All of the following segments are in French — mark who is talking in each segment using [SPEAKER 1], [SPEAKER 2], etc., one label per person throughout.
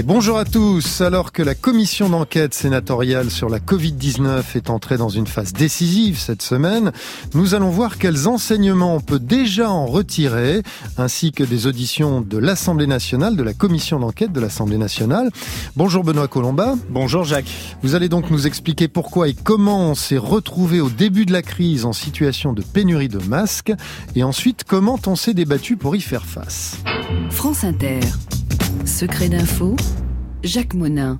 [SPEAKER 1] Et bonjour à tous. Alors que la commission d'enquête sénatoriale sur la Covid-19 est entrée dans une phase décisive cette semaine, nous allons voir quels enseignements on peut déjà en retirer, ainsi que des auditions de l'Assemblée nationale, de la commission d'enquête de l'Assemblée nationale. Bonjour Benoît Colomba.
[SPEAKER 2] Bonjour Jacques.
[SPEAKER 1] Vous allez donc nous expliquer pourquoi et comment on s'est retrouvé au début de la crise en situation de pénurie de masques, et ensuite comment on s'est débattu pour y faire face.
[SPEAKER 3] France Inter. Secret d'info, Jacques Monin.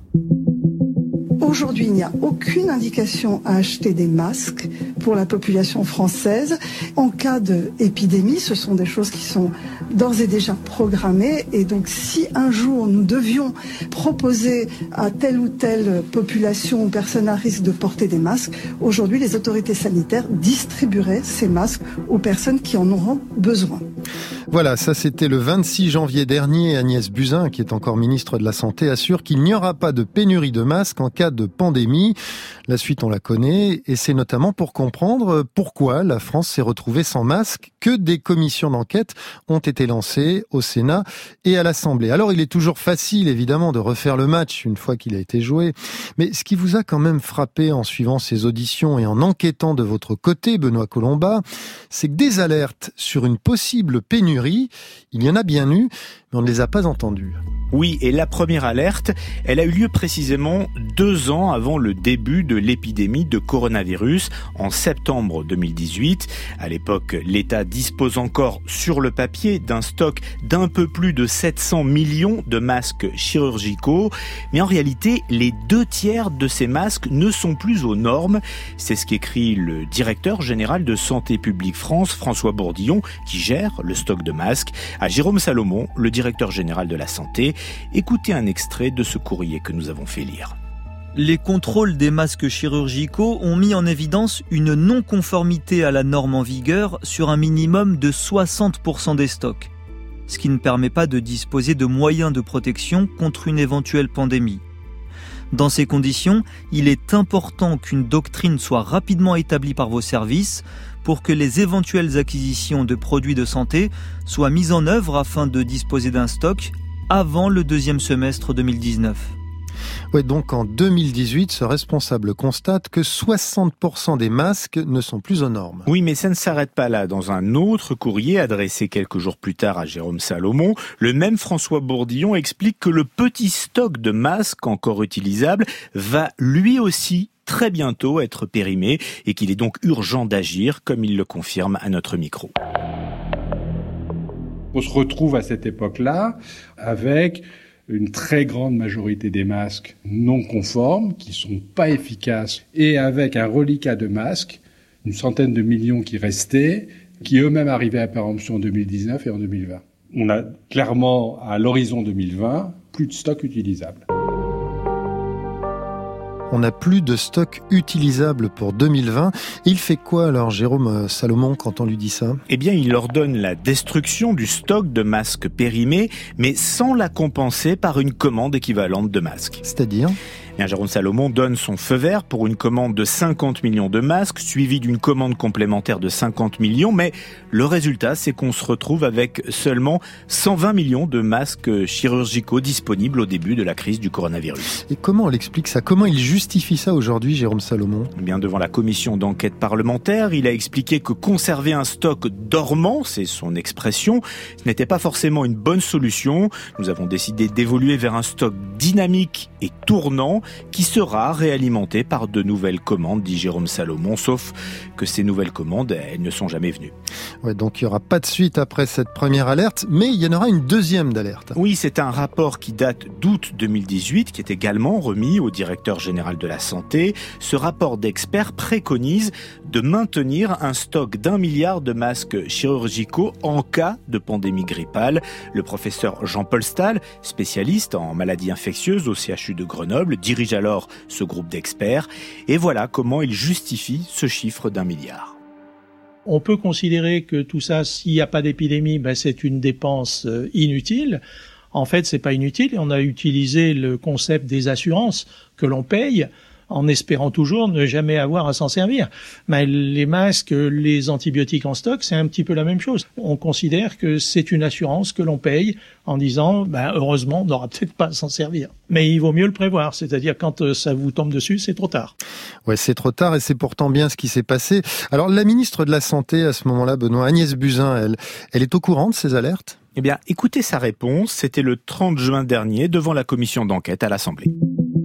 [SPEAKER 4] Aujourd'hui, il n'y a aucune indication à acheter des masques pour la population française. En cas d'épidémie, ce sont des choses qui sont d'ores et déjà programmées. Et donc, si un jour nous devions proposer à telle ou telle population ou personne à risque de porter des masques, aujourd'hui, les autorités sanitaires distribueraient ces masques aux personnes qui en auront besoin.
[SPEAKER 1] Voilà, ça c'était le 26 janvier dernier. Agnès Buzyn, qui est encore ministre de la Santé, assure qu'il n'y aura pas de pénurie de masques en cas de pandémie. La suite, on la connaît, et c'est notamment pour comprendre pourquoi la France s'est retrouvée sans masque que des commissions d'enquête ont été lancées au Sénat et à l'Assemblée. Alors, il est toujours facile, évidemment, de refaire le match une fois qu'il a été joué, mais ce qui vous a quand même frappé en suivant ces auditions et en enquêtant de votre côté, Benoît Colomba, c'est que des alertes sur une possible pénurie, il y en a bien eu, mais on ne les a pas entendues.
[SPEAKER 2] Oui, et la première alerte, elle a eu lieu précisément 2 ans avant le début de l'épidémie de coronavirus, en septembre 2018. À l'époque, l'État dispose encore sur le papier d'un stock d'un peu plus de 700 millions de masques chirurgicaux. Mais en réalité, les 2/3 de ces masques ne sont plus aux normes. C'est ce qu'écrit le directeur général de Santé publique France, François Bourdillon, qui gère le stock de masques, à Jérôme Salomon, le directeur général de la Santé. Écoutez un extrait de ce courrier que nous avons fait lire.
[SPEAKER 5] Les contrôles des masques chirurgicaux ont mis en évidence une non-conformité à la norme en vigueur sur un minimum de 60% des stocks, ce qui ne permet pas de disposer de moyens de protection contre une éventuelle pandémie. Dans ces conditions, il est important qu'une doctrine soit rapidement établie par vos services pour que les éventuelles acquisitions de produits de santé soient mises en œuvre afin de disposer d'un stock avant le 2e semestre 2019.
[SPEAKER 1] Ouais, donc en 2018, ce responsable constate que 60% des masques ne sont plus aux normes.
[SPEAKER 2] Oui, mais ça ne s'arrête pas là. Dans un autre courrier adressé quelques jours plus tard à Jérôme Salomon, le même François Bourdillon explique que le petit stock de masques encore utilisables va lui aussi très bientôt être périmé et qu'il est donc urgent d'agir, comme il le confirme à notre micro.
[SPEAKER 6] On se retrouve à cette époque-là avec une très grande majorité des masques non conformes, qui sont pas efficaces, et avec un reliquat de masques, une centaine de millions qui restaient, qui eux-mêmes arrivaient à péremption en 2019 et en 2020. On a clairement, à l'horizon 2020, plus de stock utilisable.
[SPEAKER 1] On n'a plus de stock utilisable pour 2020. Il fait quoi alors, Jérôme Salomon, quand on lui dit ça ?
[SPEAKER 2] Eh bien, il ordonne la destruction du stock de masques périmés, mais sans la compenser par une commande équivalente de masques.
[SPEAKER 1] C'est-à-dire ?
[SPEAKER 2] Bien, Jérôme Salomon donne son feu vert pour une commande de 50 millions de masques, suivie d'une commande complémentaire de 50 millions, mais le résultat, c'est qu'on se retrouve avec seulement 120 millions de masques chirurgicaux disponibles au début de la crise du coronavirus.
[SPEAKER 1] Et comment on l'explique ça ? Comment il justifie ça aujourd'hui, Jérôme Salomon ?
[SPEAKER 2] Eh bien, devant la commission d'enquête parlementaire, il a expliqué que conserver un stock dormant, c'est son expression, ce n'était pas forcément une bonne solution. Nous avons décidé d'évoluer vers un stock dynamique et tournant, qui sera réalimenté par de nouvelles commandes, dit Jérôme Salomon, sauf que ces nouvelles commandes, elles ne sont jamais venues.
[SPEAKER 1] Ouais, donc il n'y aura pas de suite après cette première alerte, mais il y en aura une deuxième d'alerte.
[SPEAKER 2] Oui, c'est un rapport qui date d'août 2018, qui est également remis au directeur général de la Santé. Ce rapport d'experts préconise de maintenir un stock d'1 milliard de masques chirurgicaux en cas de pandémie grippale. Le professeur Jean-Paul Stahl, spécialiste en maladies infectieuses au CHU de Grenoble, dirige alors ce groupe d'experts. Et voilà comment il justifie ce chiffre d'1 milliard.
[SPEAKER 7] On peut considérer que tout ça, s'il n'y a pas d'épidémie, c'est une dépense inutile. En fait, c'est pas inutile. On a utilisé le concept des assurances que l'on paye en espérant toujours ne jamais avoir à s'en servir. Mais les masques, les antibiotiques en stock, c'est un petit peu la même chose. On considère que c'est une assurance que l'on paye en disant, heureusement, on n'aura peut-être pas à s'en servir. Mais il vaut mieux le prévoir, c'est-à-dire quand ça vous tombe dessus, c'est trop tard.
[SPEAKER 1] Ouais, c'est trop tard et c'est pourtant bien ce qui s'est passé. Alors, la ministre de la Santé, à ce moment-là, Benoît, Agnès Buzyn, elle est au courant de ces alertes ?
[SPEAKER 2] Eh bien, écoutez sa réponse. C'était le 30 juin dernier devant la commission d'enquête à l'Assemblée.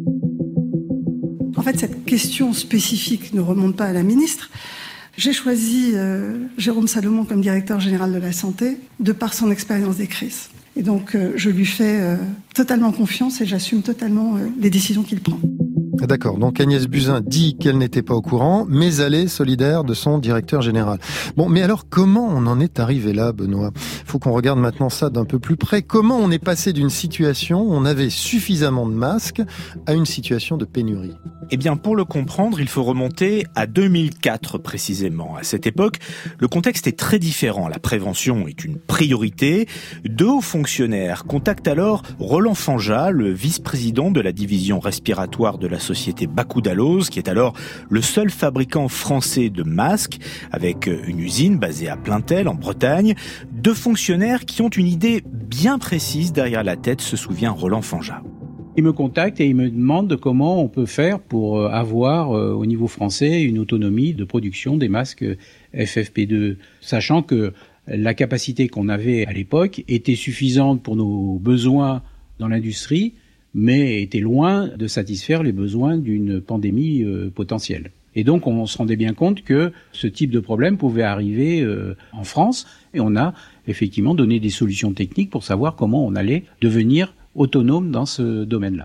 [SPEAKER 4] En fait, cette question spécifique ne remonte pas à la ministre. J'ai choisi Jérôme Salomon comme directeur général de la santé de par son expérience des crises. Et donc, je lui fais totalement confiance et j'assume totalement les décisions qu'il prend.
[SPEAKER 1] D'accord, donc Agnès Buzyn dit qu'elle n'était pas au courant, mais elle est solidaire de son directeur général. Bon, mais alors comment on en est arrivé là, Benoît ? Il faut qu'on regarde maintenant ça d'un peu plus près. Comment on est passé d'une situation où on avait suffisamment de masques à une situation de pénurie ?
[SPEAKER 2] Eh bien, pour le comprendre, il faut remonter à 2004 précisément. À cette époque, le contexte est très différent. La prévention est une priorité. Deux hauts fonctionnaires contactent alors Roland Fanjat, le vice-président de la division respiratoire de la société Bakudalose, qui est alors le seul fabricant français de masques, avec une usine basée à Plaintel, en Bretagne. Deux fonctionnaires qui ont une idée bien précise derrière la tête, se souvient Roland Fanjat.
[SPEAKER 8] Il me contacte et il me demande comment on peut faire pour avoir au niveau français une autonomie de production des masques FFP2, sachant que la capacité qu'on avait à l'époque était suffisante pour nos besoins dans l'industrie, mais était loin de satisfaire les besoins d'une pandémie potentielle. Et donc on se rendait bien compte que ce type de problème pouvait arriver en France, et on a effectivement donné des solutions techniques pour savoir comment on allait devenir autonome dans ce domaine-là.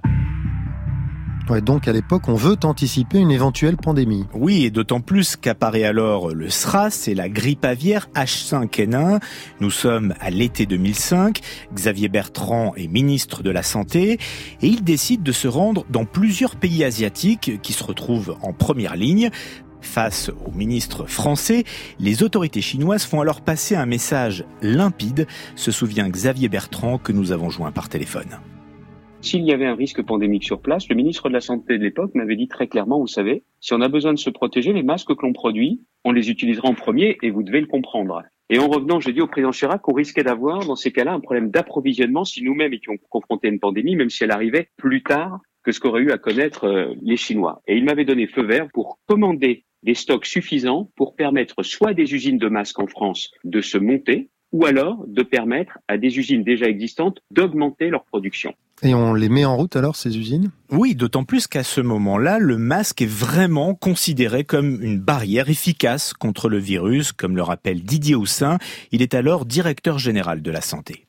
[SPEAKER 1] Ouais, donc à l'époque, on veut anticiper une éventuelle pandémie.
[SPEAKER 2] Oui, et d'autant plus qu'apparaît alors le SRAS et la grippe aviaire H5N1. Nous sommes à l'été 2005. Xavier Bertrand est ministre de la Santé et il décide de se rendre dans plusieurs pays asiatiques qui se retrouvent en première ligne. Face aux ministres français, les autorités chinoises font alors passer un message limpide, se souvient Xavier Bertrand que nous avons joint par téléphone.
[SPEAKER 9] S'il y avait un risque pandémique sur place, le ministre de la Santé de l'époque m'avait dit très clairement, vous savez, si on a besoin de se protéger, les masques que l'on produit, on les utilisera en premier et vous devez le comprendre. Et en revenant, j'ai dit au président Chirac qu'on risquait d'avoir, dans ces cas-là, un problème d'approvisionnement si nous-mêmes étions confrontés à une pandémie, même si elle arrivait plus tard que ce qu'auraient eu à connaître les Chinois. Et il m'avait donné feu vert pour commander des stocks suffisants pour permettre soit des usines de masques en France de se monter, ou alors de permettre à des usines déjà existantes d'augmenter leur production.
[SPEAKER 1] Et on les met en route alors, ces usines ?
[SPEAKER 2] Oui, d'autant plus qu'à ce moment-là, le masque est vraiment considéré comme une barrière efficace contre le virus, comme le rappelle Didier Houssin. Il est alors directeur général de la santé.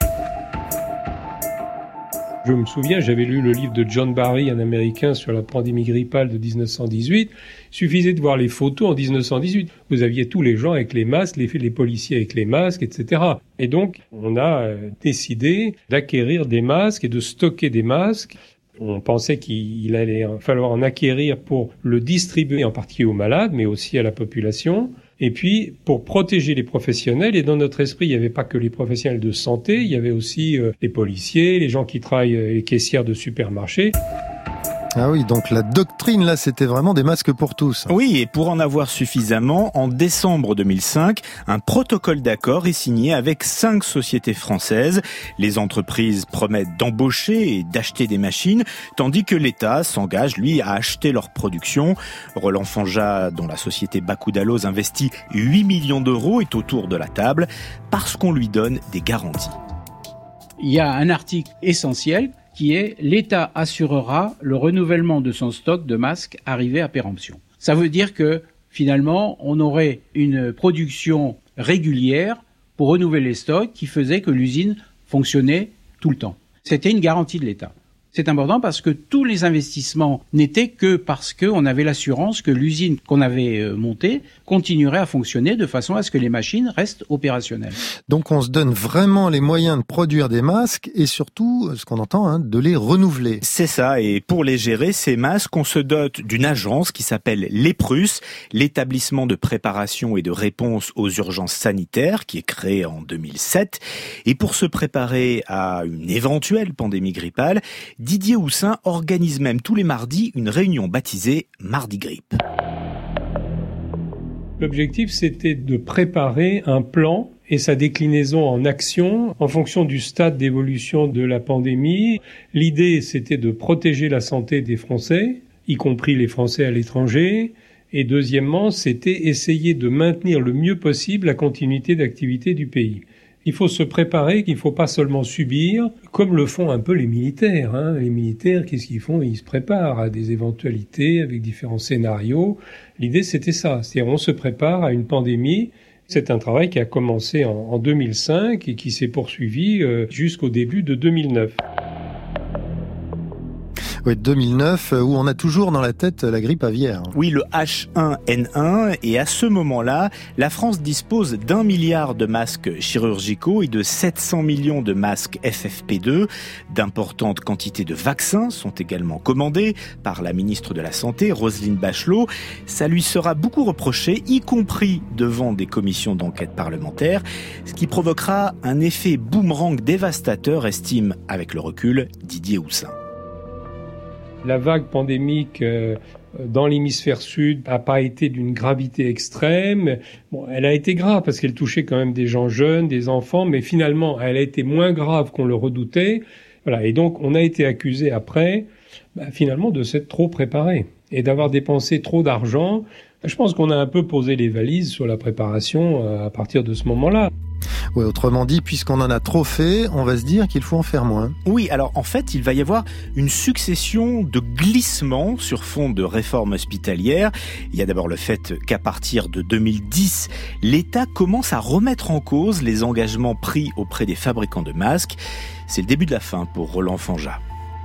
[SPEAKER 10] Je me souviens, j'avais lu le livre de John Barry, un Américain, sur la pandémie grippale de 1918. Il suffisait de voir les photos en 1918. Vous aviez tous les gens avec les masques, les policiers avec les masques, etc. Et donc, on a décidé d'acquérir des masques et de stocker des masques. On pensait qu'il allait falloir en acquérir pour le distribuer en particulier aux malades, mais aussi à la population. Et puis, pour protéger les professionnels, et dans notre esprit, il n'y avait pas que les professionnels de santé, il y avait aussi les policiers, les gens qui travaillent, les caissières de supermarchés.
[SPEAKER 1] Ah oui, donc la doctrine, là, c'était vraiment des masques pour tous.
[SPEAKER 2] Oui, et pour en avoir suffisamment, en décembre 2005, un protocole d'accord est signé avec 5 sociétés françaises. Les entreprises promettent d'embaucher et d'acheter des machines, tandis que l'État s'engage, lui, à acheter leur production. Roland Fanjat, dont la société Bakudalose investit 8 millions d'euros, est autour de la table parce qu'on lui donne des garanties.
[SPEAKER 8] Il y a un article essentiel qui est « L'État assurera le renouvellement de son stock de masques arrivé à péremption ». Ça veut dire que, finalement, on aurait une production régulière pour renouveler les stocks qui faisait que l'usine fonctionnait tout le temps. C'était une garantie de l'État. C'est important parce que tous les investissements n'étaient que parce qu'on avait l'assurance que l'usine qu'on avait montée continuerait à fonctionner de façon à ce que les machines restent opérationnelles.
[SPEAKER 1] Donc on se donne vraiment les moyens de produire des masques et surtout, ce qu'on entend, de les renouveler.
[SPEAKER 2] C'est ça, et pour les gérer, ces masques, on se dote d'une agence qui s'appelle l'EPRUS, l'établissement de préparation et de réponse aux urgences sanitaires, qui est créé en 2007. Et pour se préparer à une éventuelle pandémie grippale, Didier Houssin organise même tous les mardis une réunion baptisée Mardi Grippe.
[SPEAKER 10] L'objectif, c'était de préparer un plan et sa déclinaison en action en fonction du stade d'évolution de la pandémie. L'idée, c'était de protéger la santé des Français, y compris les Français à l'étranger. Et deuxièmement, c'était essayer de maintenir le mieux possible la continuité d'activité du pays. Il faut se préparer, qu'il ne faut pas seulement subir, comme le font un peu les militaires. Les militaires, qu'est-ce qu'ils font ? Ils se préparent à des éventualités avec différents scénarios. L'idée, c'était ça. C'est-à-dire, on se prépare à une pandémie. C'est un travail qui a commencé en 2005 et qui s'est poursuivi jusqu'au début de 2009.
[SPEAKER 1] Oui, 2009, où on a toujours dans la tête la grippe aviaire.
[SPEAKER 2] Oui, le H1N1. Et à ce moment-là, la France dispose d'1 milliard de masques chirurgicaux et de 700 millions de masques FFP2. D'importantes quantités de vaccins sont également commandées par la ministre de la Santé, Roselyne Bachelot. Ça lui sera beaucoup reproché, y compris devant des commissions d'enquête parlementaires, ce qui provoquera un effet boomerang dévastateur, estime avec le recul Didier Houssin.
[SPEAKER 10] La vague pandémique dans l'hémisphère sud n'a pas été d'une gravité extrême. Bon, elle a été grave parce qu'elle touchait quand même des gens jeunes, des enfants, mais finalement, elle a été moins grave qu'on le redoutait. Voilà. Et donc, on a été accusé après, finalement, de s'être trop préparé et d'avoir dépensé trop d'argent. Je pense qu'on a un peu posé les valises sur la préparation à partir de ce moment-là.
[SPEAKER 1] Oui, autrement dit, puisqu'on en a trop fait, on va se dire qu'il faut en faire moins.
[SPEAKER 2] Oui, alors en fait, il va y avoir une succession de glissements sur fond de réforme hospitalière. Il y a d'abord le fait qu'à partir de 2010, l'État commence à remettre en cause les engagements pris auprès des fabricants de masques. C'est le début de la fin pour Roland Fanjat.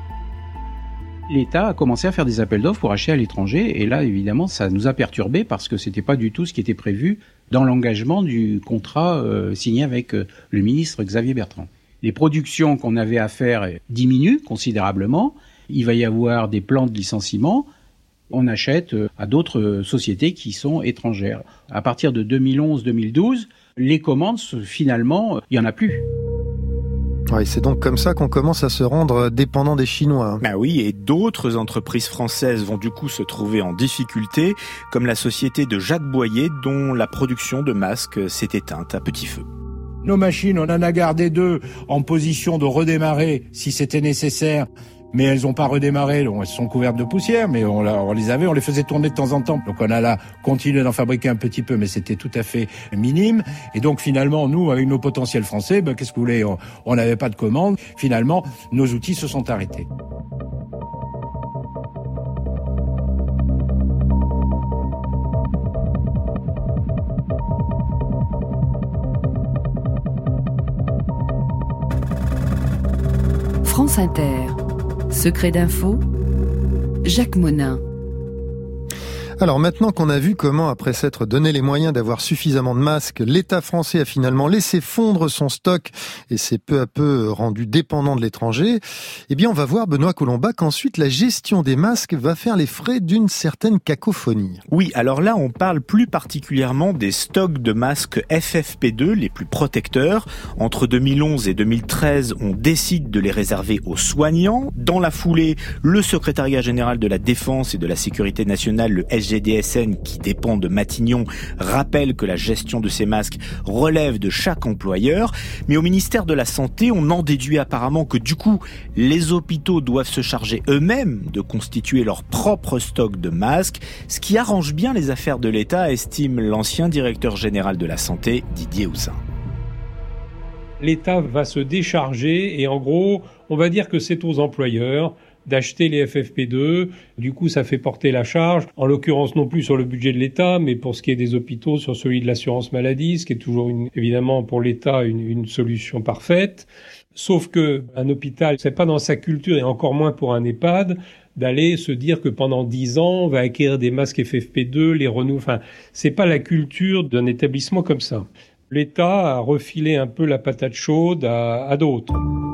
[SPEAKER 8] L'État a commencé à faire des appels d'offres pour acheter à l'étranger et là, évidemment, ça nous a perturbés parce que c'était pas du tout ce qui était prévu dans l'engagement du contrat signé avec le ministre Xavier Bertrand. Les productions qu'on avait à faire diminuent considérablement. Il va y avoir des plans de licenciement. On achète à d'autres sociétés qui sont étrangères. À partir de 2011-2012, les commandes, finalement, il y en a plus.
[SPEAKER 1] Oui, c'est donc comme ça qu'on commence à se rendre dépendant des Chinois.
[SPEAKER 2] Ah oui, et d'autres entreprises françaises vont du coup se trouver en difficulté, comme la société de Jacques Boyer, dont la production de masques s'est éteinte à petit feu.
[SPEAKER 11] Nos machines, on en a gardé 2 en position de redémarrer si c'était nécessaire. Mais elles n'ont pas redémarré, donc elles sont couvertes de poussière, mais on les faisait tourner de temps en temps. Donc on a là continué d'en fabriquer un petit peu, mais c'était tout à fait minime. Et donc finalement, nous, avec nos potentiels français, qu'est-ce que vous voulez, on n'avait pas de commande. Finalement, nos outils se sont arrêtés.
[SPEAKER 3] France Inter. Secret d'info, Jacques Monin.
[SPEAKER 1] Alors maintenant qu'on a vu comment, après s'être donné les moyens d'avoir suffisamment de masques, l'État français a finalement laissé fondre son stock et s'est peu à peu rendu dépendant de l'étranger, eh bien on va voir, Benoît Colomba, qu'ensuite la gestion des masques va faire les frais d'une certaine cacophonie.
[SPEAKER 2] Oui, alors là on parle plus particulièrement des stocks de masques FFP2 les plus protecteurs. Entre 2011 et 2013, on décide de les réserver aux soignants. Dans la foulée, le secrétariat général de la Défense et de la Sécurité nationale, le SGDSN, qui dépend de Matignon, rappelle que la gestion de ces masques relève de chaque employeur. Mais au ministère de la Santé, on en déduit apparemment que du coup, les hôpitaux doivent se charger eux-mêmes de constituer leur propre stock de masques, ce qui arrange bien les affaires de l'État, estime l'ancien directeur général de la Santé, Didier Houssin.
[SPEAKER 10] L'État va se décharger et en gros, on va dire que c'est aux employeurs d'acheter les FFP2. Du coup, ça fait porter la charge, en l'occurrence non plus sur le budget de l'État, mais pour ce qui est des hôpitaux, sur celui de l'assurance maladie, ce qui est toujours évidemment pour l'État une solution parfaite. Sauf que un hôpital, c'est pas dans sa culture, et encore moins pour un EHPAD, d'aller se dire que pendant 10 ans, on va acquérir des masques FFP2, les renouveler. Enfin, c'est pas la culture d'un établissement comme ça. L'État a refilé un peu la patate chaude à d'autres.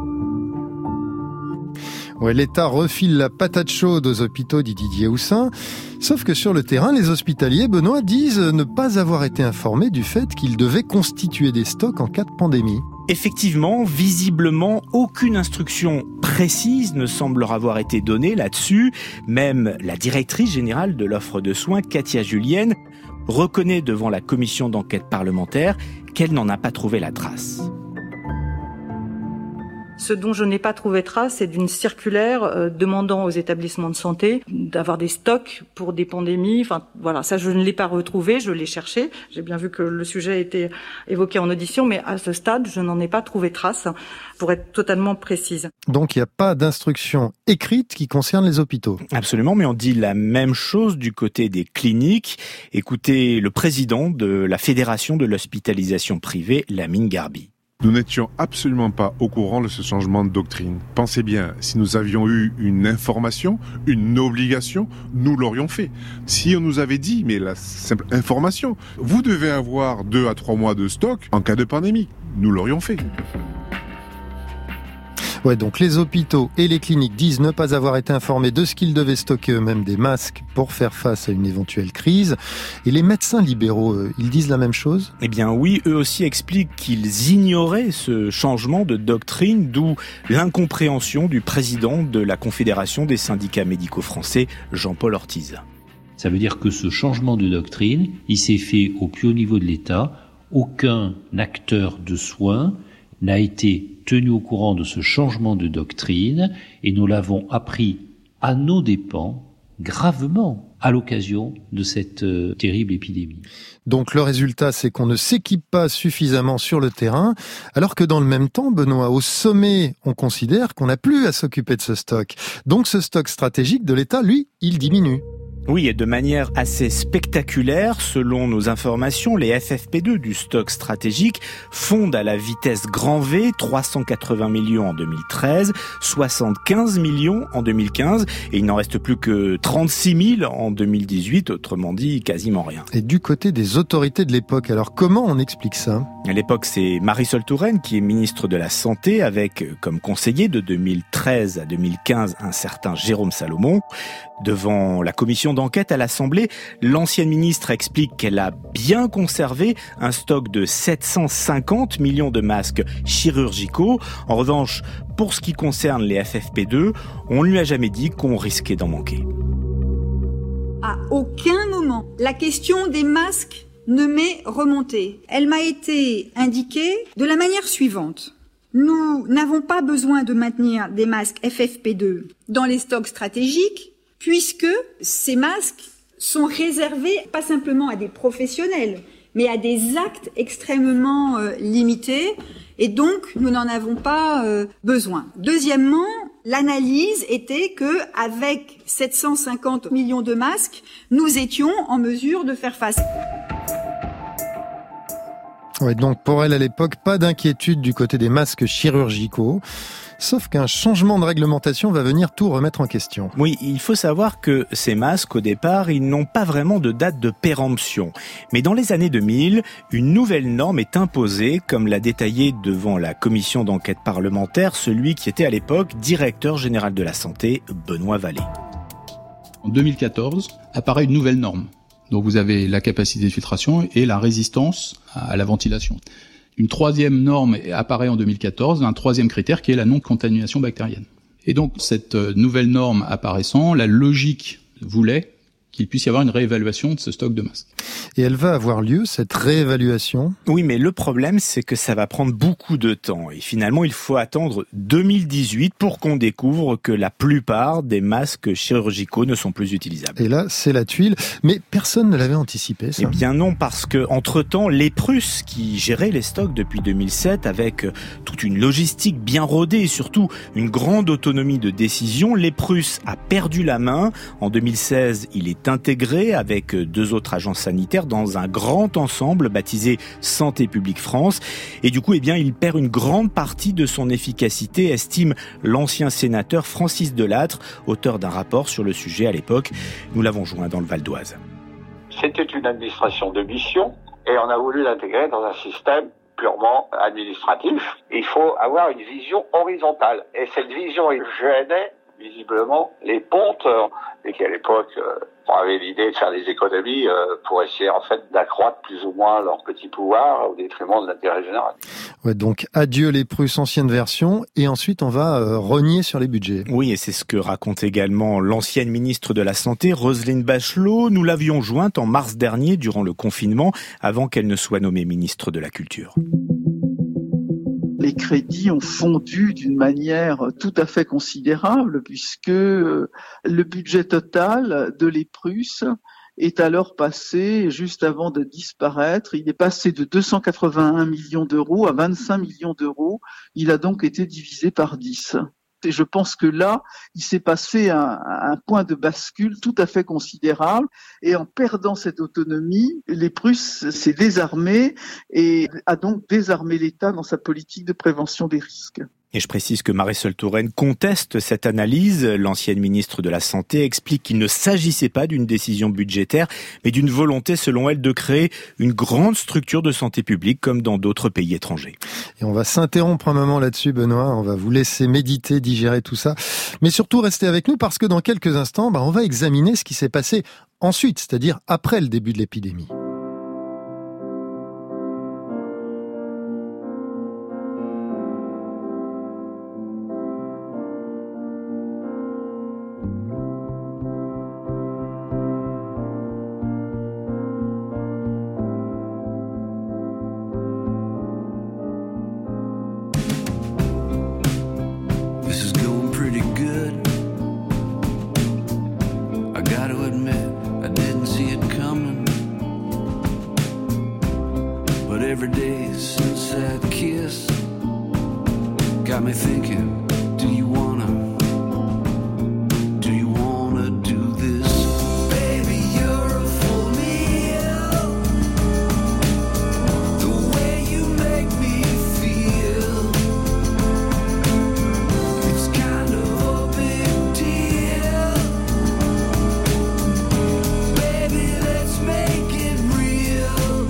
[SPEAKER 1] Ouais, l'État refile la patate chaude aux hôpitaux, dit Didier Houssin. Sauf que sur le terrain, les hospitaliers, Benoît, disent ne pas avoir été informés du fait qu'ils devaient constituer des stocks en cas de pandémie.
[SPEAKER 2] Effectivement, visiblement, aucune instruction précise ne semble leur avoir été donnée là-dessus. Même la directrice générale de l'offre de soins, Katia Julienne, reconnaît devant la commission d'enquête parlementaire qu'elle n'en a pas trouvé la trace.
[SPEAKER 12] Ce dont je n'ai pas trouvé trace, c'est d'une circulaire demandant aux établissements de santé d'avoir des stocks pour des pandémies. Enfin, voilà, ça je ne l'ai pas retrouvé, je l'ai cherché. J'ai bien vu que le sujet a été évoqué en audition, mais à ce stade, je n'en ai pas trouvé trace, pour être totalement précise.
[SPEAKER 1] Donc il n'y a pas d'instruction écrite qui concerne les hôpitaux.
[SPEAKER 2] Absolument, mais on dit la même chose du côté des cliniques. Écoutez le président de la Fédération de l'hospitalisation privée, Lamine Garbi.
[SPEAKER 13] Nous n'étions absolument pas au courant de ce changement de doctrine. Pensez bien, si nous avions eu une information, une obligation, nous l'aurions fait. Si on nous avait dit, mais la simple information, vous devez avoir 2 à 3 mois de stock en cas de pandémie, nous l'aurions fait.
[SPEAKER 1] Ouais, donc les hôpitaux et les cliniques disent ne pas avoir été informés de ce qu'ils devaient stocker eux-mêmes des masques pour faire face à une éventuelle crise. Et les médecins libéraux, ils disent la même chose ?
[SPEAKER 2] Eh bien oui, eux aussi expliquent qu'ils ignoraient ce changement de doctrine, d'où l'incompréhension du président de la Confédération des syndicats médicaux français, Jean-Paul Ortiz.
[SPEAKER 14] Ça veut dire que ce changement de doctrine, il s'est fait au plus haut niveau de l'État. Aucun acteur de soins n'a été tenu au courant de ce changement de doctrine et nous l'avons appris à nos dépens, gravement, à l'occasion de cette terrible épidémie.
[SPEAKER 1] Donc le résultat, c'est qu'on ne s'équipe pas suffisamment sur le terrain, alors que dans le même temps, Benoît, au sommet, on considère qu'on n'a plus à s'occuper de ce stock. Donc ce stock stratégique de l'État, lui, il diminue.
[SPEAKER 2] Oui, et de manière assez spectaculaire, selon nos informations, les FFP2 du stock stratégique fondent à la vitesse grand V, 380 millions en 2013, 75 millions en 2015, et il n'en reste plus que 36 000 en 2018, autrement dit, quasiment rien.
[SPEAKER 1] Et du côté des autorités de l'époque, alors comment on explique ça ?
[SPEAKER 2] À l'époque, c'est Marisol Touraine qui est ministre de la Santé, avec comme conseiller de 2013 à 2015 un certain Jérôme Salomon. Devant la commission d'enquête à l'Assemblée, l'ancienne ministre explique qu'elle a bien conservé un stock de 750 millions de masques chirurgicaux. En revanche, pour ce qui concerne les FFP2, on ne lui a jamais dit qu'on risquait d'en manquer.
[SPEAKER 15] À aucun moment, la question des masques ne m'est remontée. Elle m'a été indiquée de la manière suivante. Nous n'avons pas besoin de maintenir des masques FFP2 dans les stocks stratégiques, puisque ces masques sont réservés pas simplement à des professionnels, mais à des actes extrêmement limités, et donc nous n'en avons pas besoin. Deuxièmement, l'analyse était que avec 750 millions de masques, nous étions en mesure de faire face.
[SPEAKER 1] Ouais, donc pour elle à l'époque, pas d'inquiétude du côté des masques chirurgicaux. Sauf qu'un changement de réglementation va venir tout remettre en question.
[SPEAKER 2] Oui, il faut savoir que ces masques, au départ, ils n'ont pas vraiment de date de péremption. Mais dans les années 2000, une nouvelle norme est imposée, comme l'a détaillé devant la commission d'enquête parlementaire celui qui était à l'époque directeur général de la santé, Benoît Vallée.
[SPEAKER 16] En 2014, apparaît une nouvelle norme. Donc vous avez la capacité de filtration et la résistance à la ventilation. Une troisième norme apparaît en 2014, un troisième critère qui est la non-contamination bactérienne. Et donc cette nouvelle norme apparaissant, la logique voulait qu'il puisse y avoir une réévaluation de ce stock de masques.
[SPEAKER 1] Et elle va avoir lieu, cette réévaluation ?
[SPEAKER 2] Oui, mais le problème, c'est que ça va prendre beaucoup de temps. Et finalement, il faut attendre 2018 pour qu'on découvre que la plupart des masques chirurgicaux ne sont plus utilisables.
[SPEAKER 1] Et là, c'est la tuile. Mais personne ne l'avait anticipé, ça.
[SPEAKER 2] Eh bien non, parce que entre-temps, les Prusses, qui géraient les stocks depuis 2007, avec toute une logistique bien rodée et surtout une grande autonomie de décision, les Prusses a perdu la main. En 2016, il est intégré avec 2 autres agences sanitaires dans un grand ensemble baptisé Santé publique France. Et du coup, eh bien, il perd une grande partie de son efficacité, estime l'ancien sénateur Francis Delattre, auteur d'un rapport sur le sujet à l'époque. Nous l'avons joint dans le Val d'Oise.
[SPEAKER 17] C'était une administration de mission et on a voulu l'intégrer dans un système purement administratif. Il faut avoir une vision horizontale. Et cette vision gênait visiblement les pontes, et qu'à l'époque, on avait l'idée de faire des économies pour essayer en fait d'accroître plus ou moins leur petit pouvoir au détriment de l'intérêt général.
[SPEAKER 1] Ouais, donc adieu les Prusses ancienne version, et ensuite on va rogner sur les budgets.
[SPEAKER 2] Oui, et c'est ce que raconte également l'ancienne ministre de la Santé, Roselyne Bachelot. Nous l'avions jointe en mars dernier durant le confinement, avant qu'elle ne soit nommée ministre de la Culture.
[SPEAKER 18] Les crédits ont fondu d'une manière tout à fait considérable puisque le budget total de l'EPRUS est alors passé, juste avant de disparaître, il est passé de 281 millions d'euros à 25 millions d'euros. Il a donc été divisé par 10. Et je pense que là, il s'est passé un point de bascule tout à fait considérable. Et en perdant cette autonomie, l'EPRUS s'est désarmé et a donc désarmé l'État dans sa politique de prévention des risques.
[SPEAKER 2] Et je précise que Marisol Touraine conteste cette analyse. L'ancienne ministre de la Santé explique qu'il ne s'agissait pas d'une décision budgétaire, mais d'une volonté, selon elle, de créer une grande structure de santé publique comme dans d'autres pays étrangers.
[SPEAKER 1] Et on va s'interrompre un moment là-dessus, Benoît. On va vous laisser méditer, digérer tout ça. Mais surtout, restez avec nous parce que dans quelques instants, on va examiner ce qui s'est passé ensuite, c'est-à-dire après le début de l'épidémie.
[SPEAKER 19] Every day since that kiss got me thinking, do you wanna do this? Baby, you're a full meal. The way you make me feel, it's kind of a big deal. Baby, let's make it real.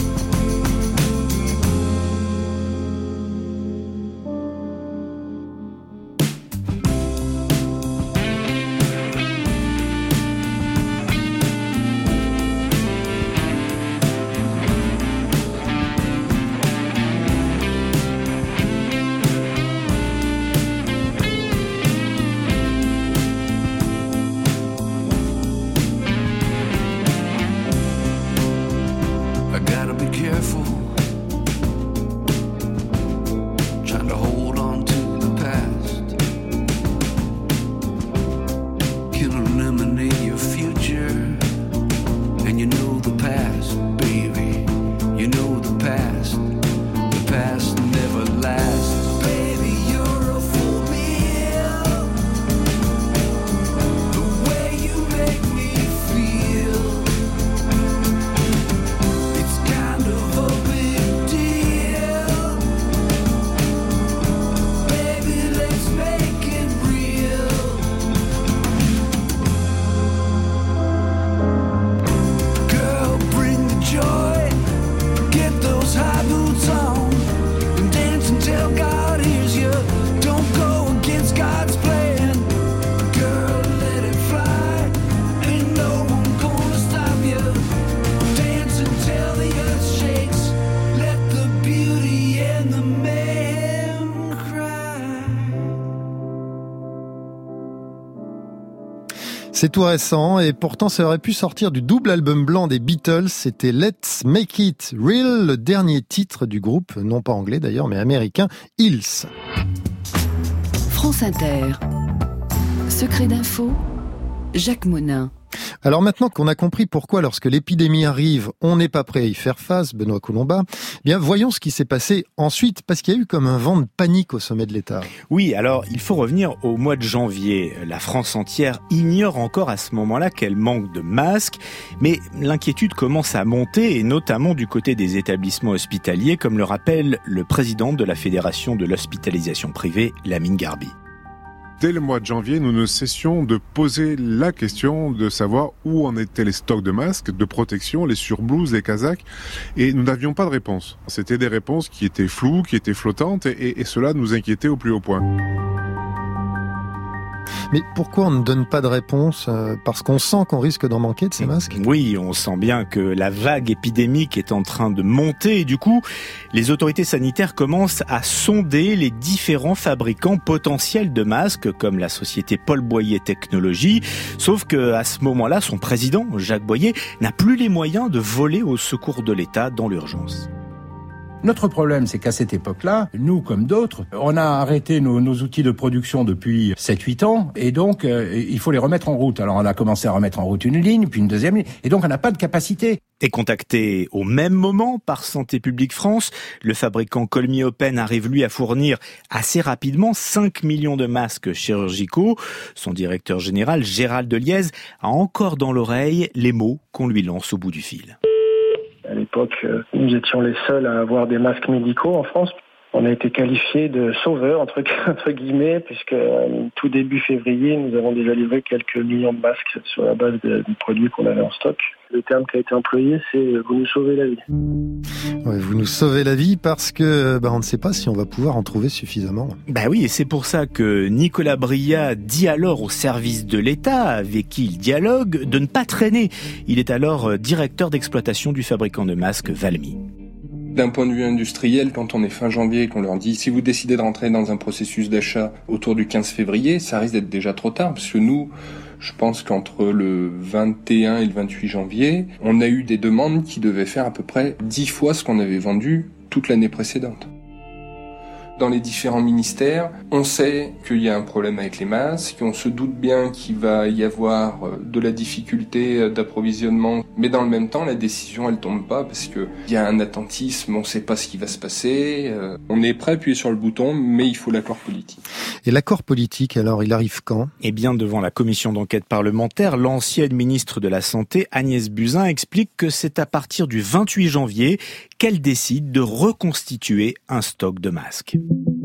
[SPEAKER 1] C'est tout récent et pourtant ça aurait pu sortir du double album blanc des Beatles. C'était Let's Make It Real, le dernier titre du groupe, non pas anglais d'ailleurs, mais américain, Hills.
[SPEAKER 3] France Inter. Secret d'info, Jacques Monin.
[SPEAKER 1] Alors maintenant qu'on a compris pourquoi lorsque l'épidémie arrive, on n'est pas prêt à y faire face, Benoît Colomba, bien voyons ce qui s'est passé ensuite, parce qu'il y a eu comme un vent de panique au sommet de l'État.
[SPEAKER 2] Oui, alors il faut revenir au mois de janvier. La France entière ignore encore à ce moment-là qu'elle manque de masques, mais l'inquiétude commence à monter, et notamment du côté des établissements hospitaliers, comme le rappelle le président de la Fédération de l'hospitalisation privée, Lamine Garbi.
[SPEAKER 13] Dès le mois de janvier, nous ne cessions de poser la question de savoir où en étaient les stocks de masques, de protection, les surblouses, les casaques, et nous n'avions pas de réponse. C'était des réponses qui étaient floues, qui étaient flottantes, et cela nous inquiétait au plus haut point.
[SPEAKER 1] Mais pourquoi on ne donne pas de réponse ? Parce qu'on sent qu'on risque d'en manquer de ces masques ?
[SPEAKER 2] Oui, on sent bien que la vague épidémique est en train de monter et du coup, les autorités sanitaires commencent à sonder les différents fabricants potentiels de masques comme la société Paul Boyer Technologies. Sauf que à ce moment-là, son président, Jacques Boyer, n'a plus les moyens de voler au secours de l'État dans l'urgence.
[SPEAKER 11] Notre problème, c'est qu'à cette époque-là, nous comme d'autres, on a arrêté nos outils de production depuis 7-8 ans, et donc il faut les remettre en route. Alors on a commencé à remettre en route une ligne, puis une deuxième ligne, et donc on n'a pas de capacité.
[SPEAKER 2] Et contacté au même moment par Santé publique France, le fabricant Colmy-Open arrive lui à fournir assez rapidement 5 millions de masques chirurgicaux. Son directeur général, Gérald Deliez, a encore dans l'oreille les mots qu'on lui lance au bout du fil.
[SPEAKER 20] À l'époque, nous étions les seuls à avoir des masques médicaux en France. On a été qualifiés de sauveurs, entre guillemets, puisque tout début février, nous avons déjà livré quelques millions de masques sur la base des produits qu'on avait en stock. Le terme qui a été employé, c'est « vous nous sauvez la vie ».
[SPEAKER 1] Ouais, vous nous sauvez la vie parce que on ne sait pas si on va pouvoir en trouver suffisamment.
[SPEAKER 2] Oui, et c'est pour ça que Nicolas Brillat dit alors au service de l'État, avec qui il dialogue, de ne pas traîner. Il est alors directeur d'exploitation du fabricant de masques Valmy.
[SPEAKER 21] D'un point de vue industriel, quand on est fin janvier et qu'on leur dit si vous décidez de rentrer dans un processus d'achat autour du 15 février, ça risque d'être déjà trop tard, parce que nous, je pense qu'entre le 21 et le 28 janvier, on a eu des demandes qui devaient faire à peu près 10 fois ce qu'on avait vendu toute l'année précédente. Dans les différents ministères, on sait qu'il y a un problème avec les masques, on se doute bien qu'il va y avoir de la difficulté d'approvisionnement, mais dans le même temps, la décision, elle tombe pas parce que il y a un attentisme, on sait pas ce qui va se passer, on est prêt à appuyer sur le bouton, mais il faut l'accord politique.
[SPEAKER 1] Et l'accord politique, alors, il arrive quand ?
[SPEAKER 2] Eh bien, devant la commission d'enquête parlementaire, l'ancienne ministre de la Santé, Agnès Buzyn, explique que c'est à partir du 28 janvier qu'elle décide de reconstituer un stock de masques.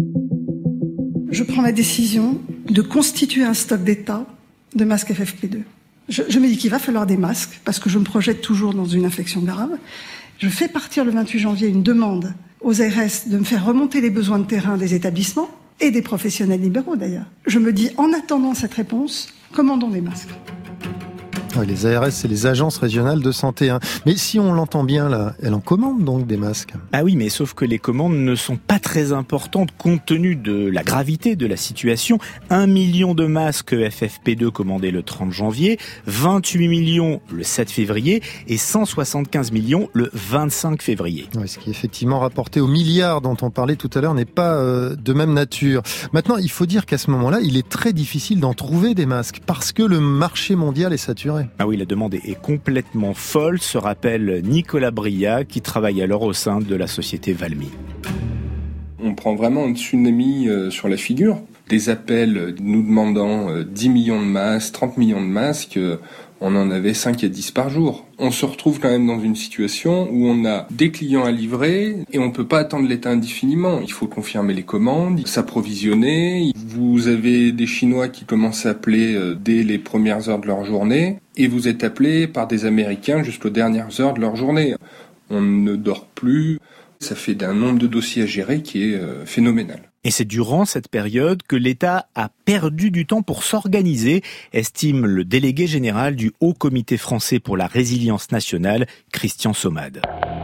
[SPEAKER 4] Je prends la décision de constituer un stock d'État de masques FFP2. Je me dis qu'il va falloir des masques parce que je me projette toujours dans une infection grave. Je fais partir le 28 janvier une demande aux ARS de me faire remonter les besoins de terrain des établissements et des professionnels libéraux d'ailleurs. Je me dis, en attendant cette réponse, commandons des masques.
[SPEAKER 1] Ouais, les ARS, c'est les agences régionales de santé. Mais si on l'entend bien, là, elle en commande donc des masques.
[SPEAKER 2] Ah oui, mais sauf que les commandes ne sont pas très importantes compte tenu de la gravité de la situation. 1 million de masques FFP2 commandés le 30 janvier, 28 millions le 7 février et 175 millions le 25 février.
[SPEAKER 1] Ouais, ce qui est effectivement rapporté aux milliards dont on parlait tout à l'heure n'est pas de même nature. Maintenant, il faut dire qu'à ce moment-là, il est très difficile d'en trouver des masques parce que le marché mondial est saturé.
[SPEAKER 2] Ah oui, la demande est complètement folle, se rappelle Nicolas Brillat, qui travaille alors au sein de la société Valmy.
[SPEAKER 21] On prend vraiment un tsunami sur la figure. Des appels nous demandant 10 millions de masques, 30 millions de masques, on en avait 5 à 10 par jour. On se retrouve quand même dans une situation où on a des clients à livrer et on peut pas attendre l'État indéfiniment. Il faut confirmer les commandes, s'approvisionner. Vous avez des Chinois qui commencent à appeler dès les premières heures de leur journée et vous êtes appelé par des Américains jusqu'aux dernières heures de leur journée. On ne dort plus. Ça fait un nombre de dossiers à gérer qui est phénoménal.
[SPEAKER 2] Et c'est durant cette période que l'État a perdu du temps pour s'organiser, estime le délégué général du Haut Comité français pour la résilience nationale, Christian Sommade.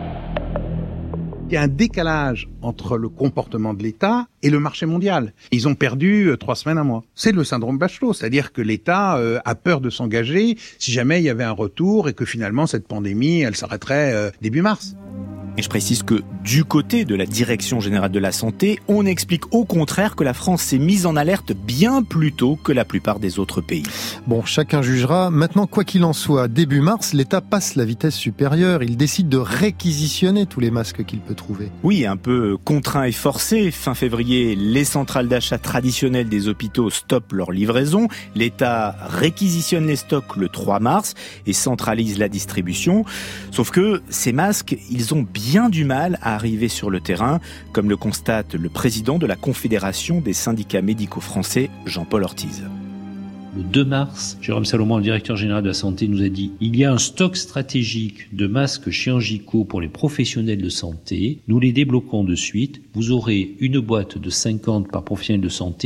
[SPEAKER 22] Il y a un décalage entre le comportement de l'État et le marché mondial. Ils ont perdu 3 semaines, 1 mois. C'est le syndrome Bachelot, c'est-à-dire que l'État a peur de s'engager si jamais il y avait un retour et que finalement cette pandémie, elle s'arrêterait début mars.
[SPEAKER 2] Et je précise que du côté de la Direction générale de la santé, on explique au contraire que la France s'est mise en alerte bien plus tôt que la plupart des autres pays.
[SPEAKER 1] Bon, chacun jugera. Maintenant, quoi qu'il en soit, début mars, l'État passe la vitesse supérieure. Il décide de réquisitionner tous les masques qu'il peut trouver.
[SPEAKER 2] Oui, un peu contraint et forcé. Fin février, les centrales d'achat traditionnelles des hôpitaux stoppent leur livraison. L'État réquisitionne les stocks le 3 mars et centralise la distribution. Sauf que ces masques, ils ont bien du mal à arriver sur le terrain, comme le constate le président de la Confédération des syndicats médicaux français, Jean-Paul Ortiz.
[SPEAKER 14] Le 2 mars, Jérôme Salomon, le directeur général de la santé, nous a dit « Il y a un stock stratégique de masques chirurgicaux pour les professionnels de santé. Nous les débloquons de suite. Vous aurez une boîte de 50 par professionnel de santé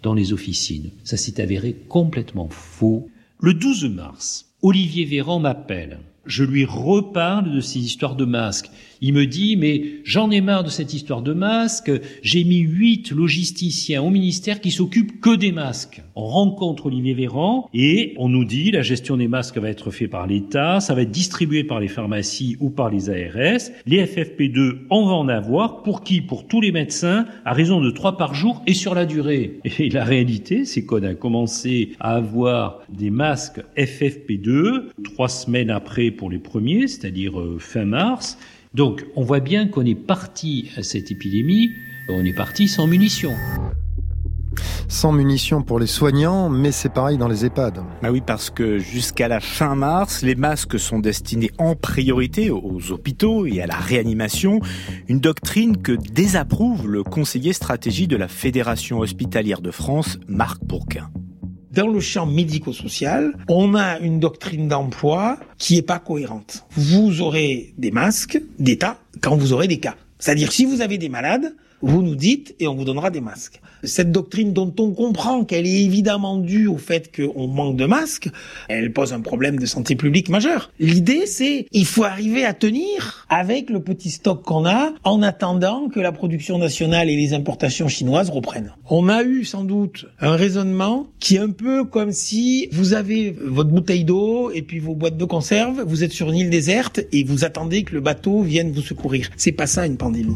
[SPEAKER 14] dans les officines. Ça s'est avéré complètement faux. Le 12 mars, Olivier Véran m'appelle. Je lui reparle de ces histoires de masques. Il me dit, mais j'en ai marre de cette histoire de masques. J'ai mis 8 logisticiens au ministère qui s'occupent que des masques. On rencontre Olivier Véran et on nous dit, la gestion des masques va être faite par l'État, ça va être distribué par les pharmacies ou par les ARS. Les FFP2, on va en avoir. Pour qui? Pour tous les médecins, à raison de 3 par jour et sur la durée. Et la réalité, c'est qu'on a commencé à avoir des masques FFP2 3 semaines après pour les premiers, c'est-à-dire fin mars. Donc, on voit bien qu'on est parti à cette épidémie, on est parti sans munitions.
[SPEAKER 1] Sans munitions pour les soignants, mais c'est pareil dans les EHPAD.
[SPEAKER 2] Ah oui, parce que jusqu'à la fin mars, les masques sont destinés en priorité aux hôpitaux et à la réanimation. Une doctrine que désapprouve le conseiller stratégie de la Fédération hospitalière de France, Marc Bourquin.
[SPEAKER 5] Dans le champ médico-social, on a une doctrine d'emploi qui est pas cohérente. Vous aurez des masques d'État quand vous aurez des cas. C'est-à-dire, si vous avez des malades, vous nous dites et on vous donnera des masques. Cette doctrine dont on comprend qu'elle est évidemment due au fait qu'on manque de masques, elle pose un problème de santé publique majeur. L'idée, c'est il faut arriver à tenir avec le petit stock qu'on a en attendant que la production nationale et les importations chinoises reprennent. On a eu sans doute un raisonnement qui est un peu comme si vous avez votre bouteille d'eau et puis vos boîtes de conserve, vous êtes sur une île déserte et vous attendez que le bateau vienne vous secourir. C'est pas ça une pandémie.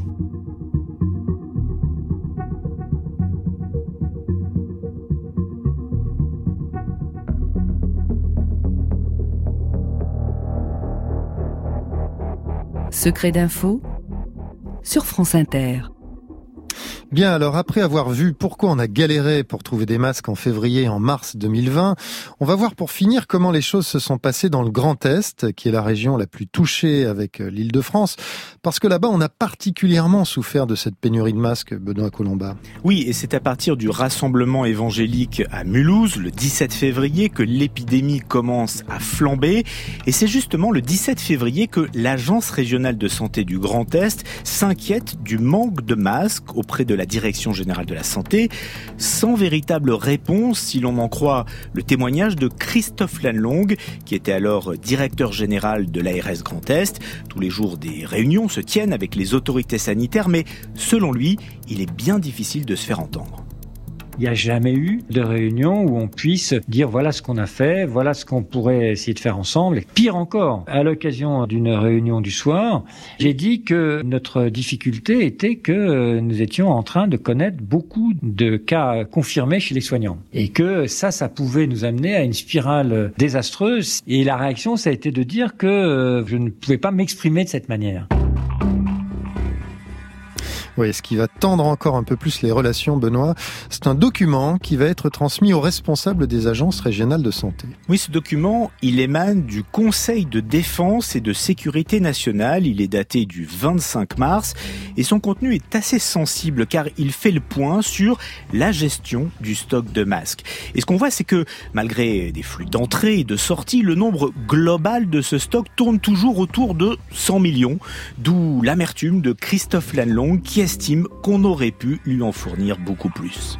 [SPEAKER 3] Secret d'info sur France Inter.
[SPEAKER 1] Bien, alors après avoir vu pourquoi on a galéré pour trouver des masques en février et en mars 2020, on va voir pour finir comment les choses se sont passées dans le Grand Est, qui est la région la plus touchée avec l'Île-de-France, parce que là-bas on a particulièrement souffert de cette pénurie de masques, Benoît Colomba.
[SPEAKER 2] Oui, et c'est à partir du rassemblement évangélique à Mulhouse, le 17 février, que l'épidémie commence à flamber, et c'est justement le 17 février que l'Agence régionale de santé du Grand Est s'inquiète du manque de masques auprès de la Direction générale de la santé, sans véritable réponse si l'on en croit le témoignage de Christophe Lannelongue, qui était alors directeur général de l'ARS Grand Est. Tous les jours, des réunions se tiennent avec les autorités sanitaires, mais selon lui, il est bien difficile de se faire entendre.
[SPEAKER 6] Il n'y a jamais eu de réunion où on puisse dire voilà ce qu'on a fait, voilà ce qu'on pourrait essayer de faire ensemble. Et pire encore, à l'occasion d'une réunion du soir, j'ai dit que notre difficulté était que nous étions en train de connaître beaucoup de cas confirmés chez les soignants. Et que ça pouvait nous amener à une spirale désastreuse. Et la réaction, ça a été de dire que je ne pouvais pas m'exprimer de cette manière.
[SPEAKER 1] Oui, ce qui va tendre encore un peu plus les relations, Benoît, c'est un document qui va être transmis aux responsables des agences régionales de santé.
[SPEAKER 2] Oui, ce document, il émane du Conseil de défense et de sécurité nationale. Il est daté du 25 mars et son contenu est assez sensible car il fait le point sur la gestion du stock de masques. Et ce qu'on voit, c'est que malgré des flux d'entrée et de sortie, le nombre global de ce stock tourne toujours autour de 100 millions, d'où l'amertume de Christophe Lannelongue qui estime qu'on aurait pu lui en fournir beaucoup plus.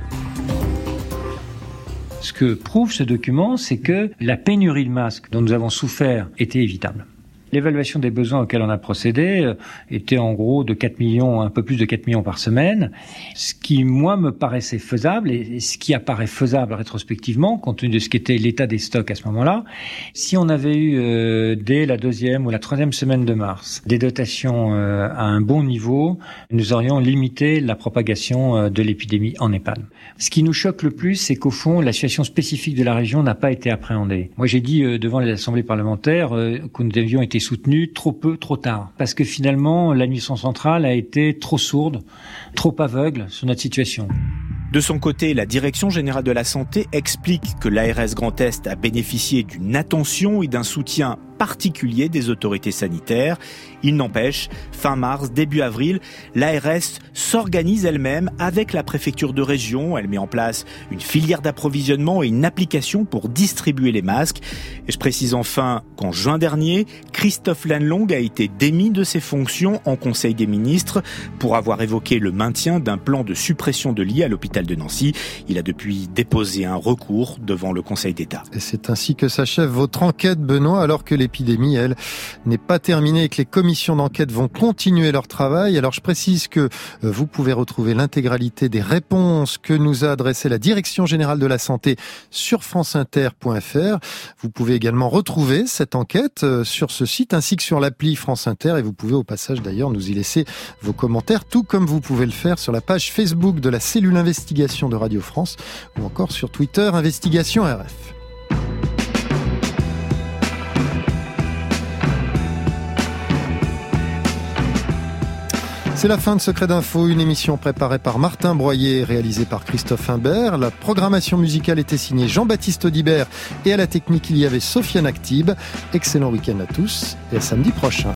[SPEAKER 6] Ce que prouve ce document, c'est que la pénurie de masques dont nous avons souffert était évitable. L'évaluation des besoins auxquels on a procédé était en gros de 4 millions, un peu plus de 4 millions par semaine. Ce qui, moi, me paraissait faisable et ce qui apparaît faisable rétrospectivement, compte tenu de ce qu'était l'état des stocks à ce moment-là. Si on avait eu, dès la 2e ou la 3e semaine de mars, des dotations à un bon niveau, nous aurions limité la propagation de l'épidémie en EHPAD. Ce qui nous choque le plus, c'est qu'au fond, la situation spécifique de la région n'a pas été appréhendée. Moi, j'ai dit devant les assemblées parlementaires que nous avions été soutenus trop peu, trop tard. Parce que finalement, l'administration centrale a été trop sourde, trop aveugle sur notre situation.
[SPEAKER 2] De son côté, la Direction générale de la santé explique que l'ARS Grand Est a bénéficié d'une attention et d'un soutien particulier des autorités sanitaires. Il n'empêche, fin mars, début avril, l'ARS s'organise elle-même avec la préfecture de région. Elle met en place une filière d'approvisionnement et une application pour distribuer les masques. Et je précise enfin qu'en juin dernier, Christophe Lannelongue a été démis de ses fonctions en Conseil des ministres pour avoir évoqué le maintien d'un plan de suppression de lits à l'hôpital de Nancy. Il a depuis déposé un recours devant le Conseil d'État.
[SPEAKER 1] Et c'est ainsi que s'achève votre enquête, Benoît, alors que l'épidémie, elle, n'est pas terminée et que les commissions d'enquête vont continuer leur travail. Alors je précise que vous pouvez retrouver l'intégralité des réponses que nous a adressées la Direction Générale de la Santé sur franceinter.fr. Vous pouvez également retrouver cette enquête sur ce site ainsi que sur l'appli France Inter et vous pouvez au passage d'ailleurs nous y laisser vos commentaires, tout comme vous pouvez le faire sur la page Facebook de la cellule Investigation de Radio France ou encore sur Twitter Investigation RF. C'est la fin de Secret d'Info, une émission préparée par Martin Broyer et réalisée par Christophe Imbert. La programmation musicale était signée Jean-Baptiste Audibert et à la technique il y avait Sofiane Actib. Excellent week-end à tous et à samedi prochain.